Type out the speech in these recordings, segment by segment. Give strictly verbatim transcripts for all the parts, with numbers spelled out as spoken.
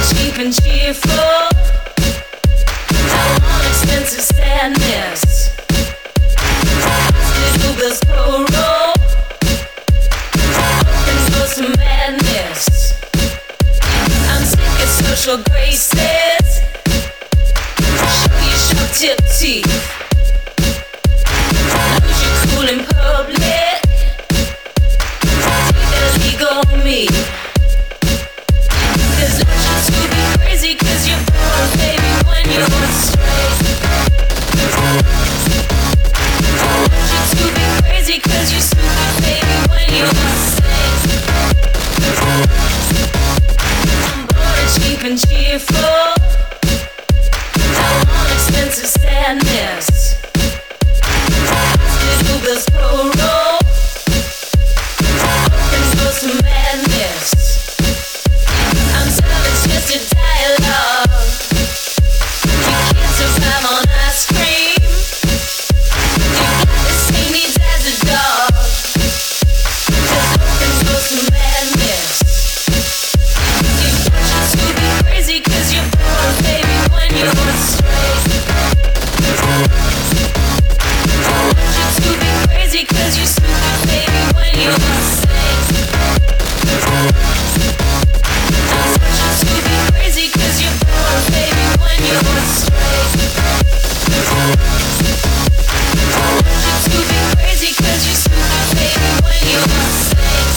cheap and cheerful. I want expensive sadness. Little bills co-roll. Open source of madness. I'm sick of social graces. Show your sharp tip teeth. Lose your cool in public. Take that illegal on me. Cause I want you to be crazy, cause you're born, baby, when you're straight. I want you to be crazy, cause you're stupid, baby, when you're safe. I'm bored and cheap and cheerful. I want expensive sadness. Little bills co-roll. Open source of madness. I'm savage, just a dialogue. You can't survive on ice cream. You got the same needs as a dog. Just open source of madness. You got you to be crazy, cause you're born, baby, when you're straight. I want you to be crazy, cause you're stupid, baby, when you're safe. I want you to be crazy, cause you're born, baby, when you're straight. I want you to be crazy, cause you're stupid, baby, when you're safe.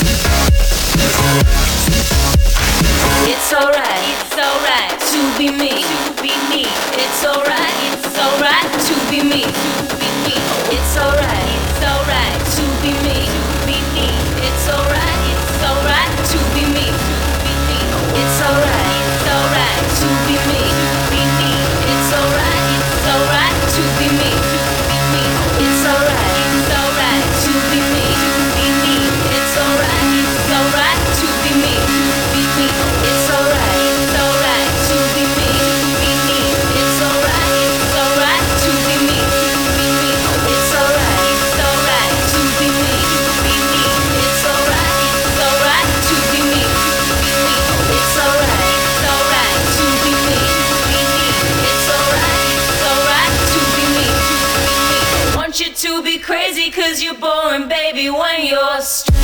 It's alright, it's alright to be me, to be me. It's alright, it's alright to be me, to be me. It's alright, it's alright to be me, to be me. It's alright, it's alright to be me, to be me. It's alright, it's alright to be me, to be me. It's alright, it's alright to be me, to be me. It's alright, it's alright to be me, to be me. It's alright, it's alright to be me, to be me. It's alright, it's alright to be me, to be me. It's alright, it's alright to be me, to be me. It's alright, it's alright to be me, to be me. It's alright, it's alright to be me, to be me. It's alright, it's alright to be me, to be me. It's alright, it's alright to be me, to be me. Want you to be crazy, cause you're boring, baby, when you're straight.